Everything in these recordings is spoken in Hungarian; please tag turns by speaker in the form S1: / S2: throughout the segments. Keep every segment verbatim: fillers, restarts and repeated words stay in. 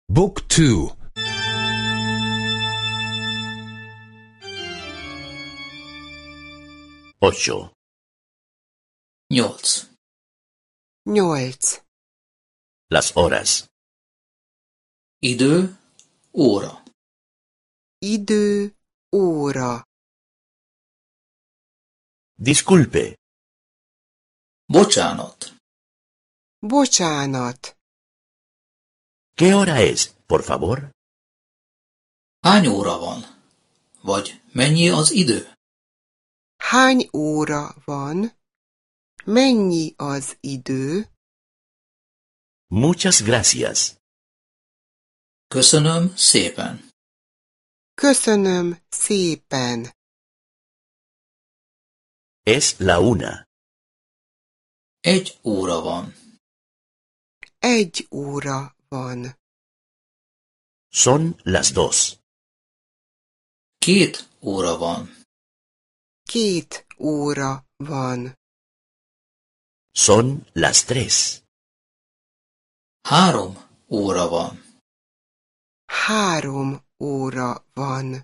S1: Book two.
S2: Ocho.
S3: Nyolc.
S4: Nyolc.
S2: Las horas.
S3: Idő, óra.
S4: Idő, óra.
S2: Disculpe.
S3: Bocsánat.
S4: Bocsánat.
S2: ¿Qué hora es, por favor?
S3: Hány óra van? Vagy mennyi az idő?
S4: Hány óra van? Mennyi az idő?
S2: Muchas gracias.
S3: Köszönöm szépen.
S4: Köszönöm szépen.
S2: Es la una.
S3: Egy óra van.
S4: Egy óra van.
S2: Son las dos.
S3: Két óra van.
S4: Két óra van.
S2: Son las tres.
S3: Három óra van.
S4: Három óra van.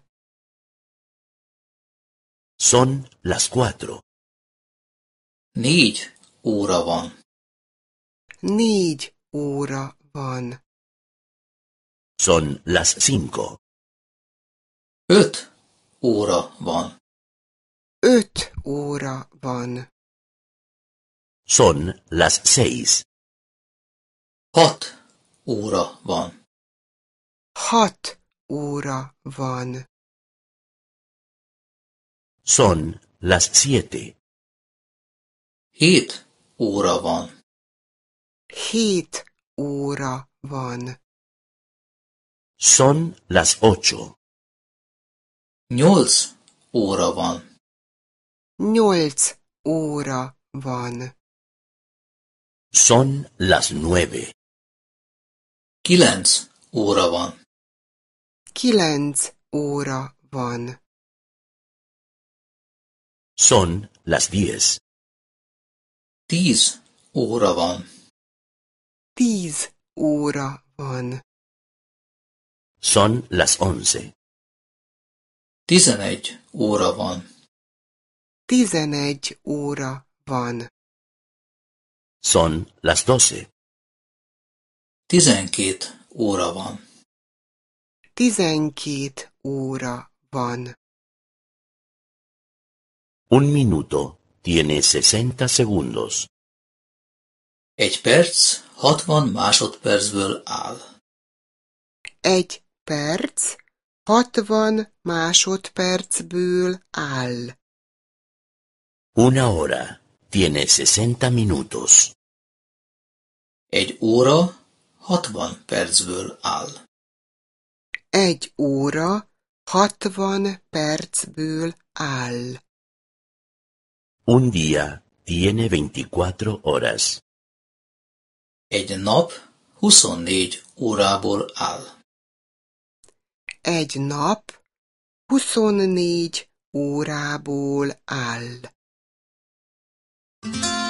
S2: Son las cuatro.
S3: Négy óra van.
S4: Négy óra van.
S2: Son las cinco.
S3: Öt óra van.
S4: Öt óra van.
S2: Son las seis.
S3: Hat óra van.
S4: Hat óra van.
S2: Son las siete.
S3: Hét óra van.
S4: Hét óra van.
S2: Son las ocho.
S3: Nyolc óra van.
S4: Nyolc óra van.
S2: Son las nueve.
S3: Kilenc óra van.
S4: Kilenc óra van.
S2: Son las diez.
S3: Tíz óra van.
S4: Tíz óra van.
S2: Son las once.
S3: Tizenegy óra van.
S4: Tizenegy óra van.
S2: Son las doce.
S3: Tizenkét óra van.
S4: Tizenkét óra van.
S2: Un minuto tiene sesenta segundos.
S3: Egy perc hatvan másodpercből áll.
S4: Egy perc hatvan másodpercből áll.
S2: Una hora tiene sesenta minutos.
S3: Egy óra hatvan percből áll.
S4: Egy óra hatvan percből áll.
S2: Un día tiene veinticuatro horas.
S3: Egy nap huszonnégy órából áll.
S4: Egy nap huszonnégy órából áll.